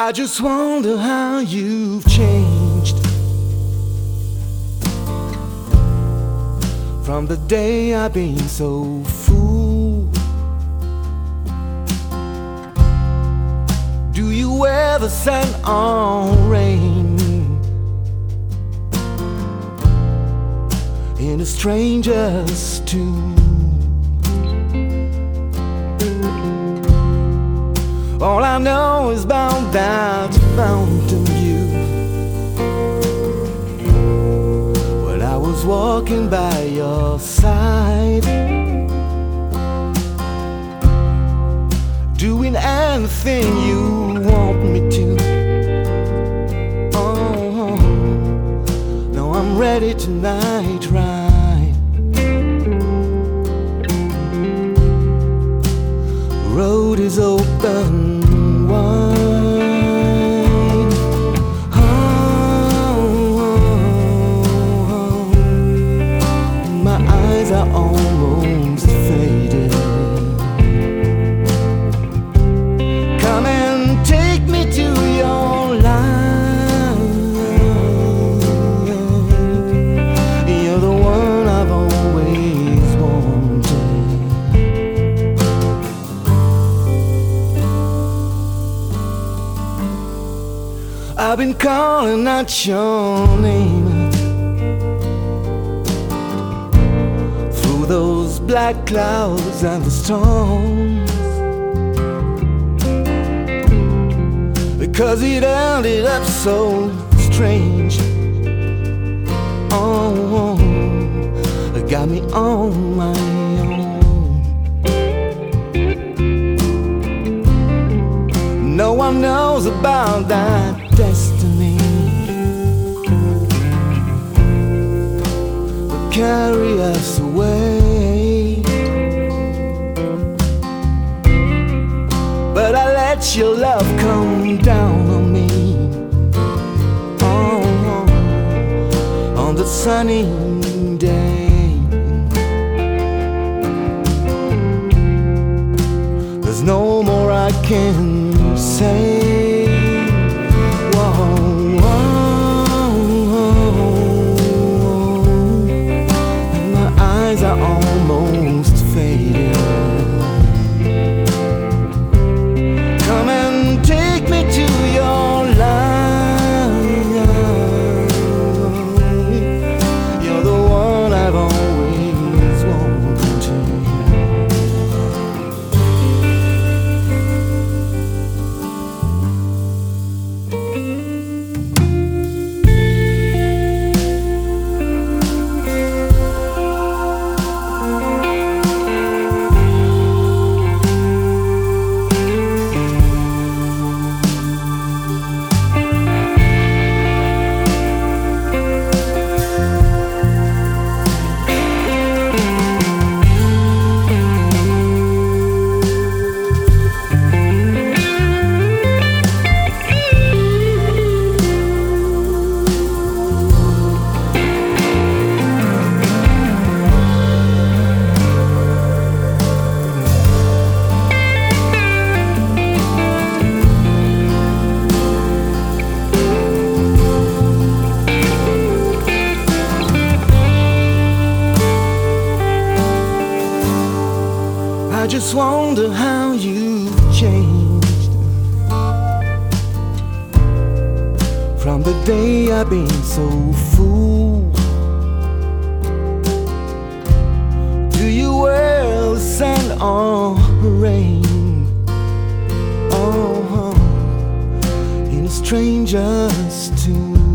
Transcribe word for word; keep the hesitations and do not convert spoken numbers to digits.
I just wonder how you've changed from the day I've been so fooled. Do you ever send on rain in a stranger's tune? All I know is about that fountain view. When I was walking by your side, doing anything you want me to. Oh, no, I'm ready tonight, right? The road is open wide. Oh, my eyes are almost faded. Come and take me to your light. You're the one I've always wanted. I've been calling out your name through those black clouds and the storms, because it ended up so strange. Oh, it got me on my own. No one knows about that destiny will carry us away, but I let your love come down on me. Oh, on the sunny day, there's no more I can say. Are almost faded. Come and take me to your light. You're the one I've always wanted. I just wonder how you've changed from the day I've been so fooled. Do you wear the sand or rain? Oh, in a stranger's tune.